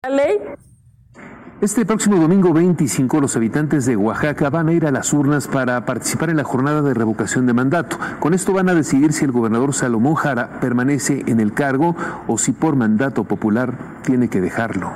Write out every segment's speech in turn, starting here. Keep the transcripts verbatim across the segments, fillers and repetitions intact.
La ley. Este próximo domingo veinticinco, los habitantes de Oaxaca van a ir a las urnas para participar en la jornada de revocación de mandato. Con esto van a decidir si el gobernador Salomón Jara permanece en el cargo o si por mandato popular tiene que dejarlo.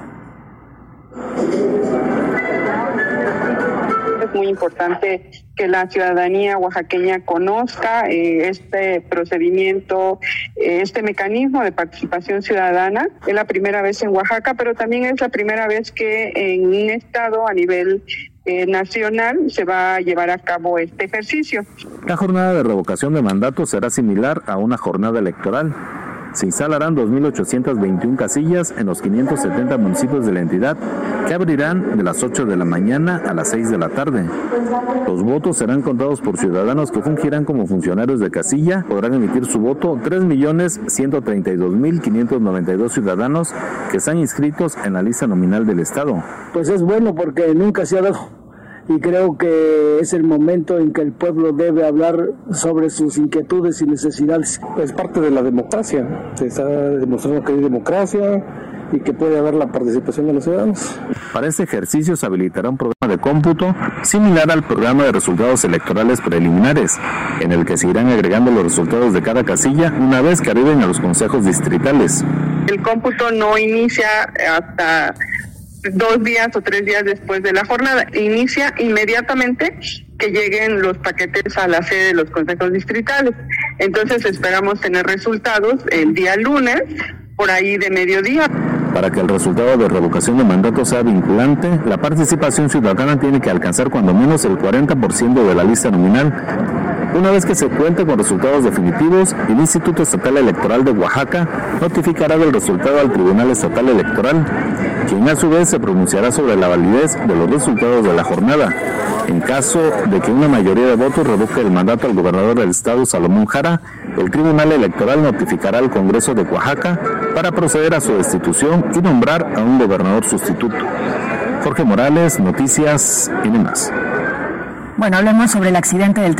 Es muy importante que la ciudadanía oaxaqueña conozca eh, este procedimiento, eh, este mecanismo de participación ciudadana. Es la primera vez en Oaxaca, pero también es la primera vez que en un estado a nivel eh, nacional se va a llevar a cabo este ejercicio. La jornada de revocación de mandato será similar a una jornada electoral. Se instalarán dos mil ochocientas veintiuna casillas en los quinientos setenta municipios de la entidad, que abrirán de las ocho de la mañana a las seis de la tarde. Los votos serán contados por ciudadanos que fungirán como funcionarios de casilla. Podrán emitir su voto tres millones ciento treinta y dos mil quinientos noventa y dos ciudadanos que están inscritos en la lista nominal del Estado. Pues es bueno porque nunca se ha dado. Y creo que es el momento en que el pueblo debe hablar sobre sus inquietudes y necesidades. Es parte de la democracia, se está demostrando que hay democracia y que puede haber la participación de los ciudadanos. Para este ejercicio se habilitará un programa de cómputo similar al programa de resultados electorales preliminares, en el que se irán agregando los resultados de cada casilla una vez que arriben a los consejos distritales. El cómputo no inicia hasta dos días o tres días después de la jornada. Inicia inmediatamente que lleguen los paquetes a la sede de los consejos distritales. Entonces esperamos tener resultados el día lunes, por ahí de mediodía. Para que el resultado de revocación de mandato sea vinculante, la participación ciudadana tiene que alcanzar cuando menos el cuarenta por ciento de la lista nominal. Una vez que se cuente con resultados definitivos, el Instituto Estatal Electoral de Oaxaca notificará del resultado al Tribunal Estatal Electoral, quien a su vez se pronunciará sobre la validez de los resultados de la jornada. En caso de que una mayoría de votos revoque el mandato al gobernador del estado, Salomón Jara, el Tribunal Electoral notificará al Congreso de Oaxaca para proceder a su destitución y nombrar a un gobernador sustituto. Jorge Morales, Noticias N más. Bueno, hablemos sobre el accidente del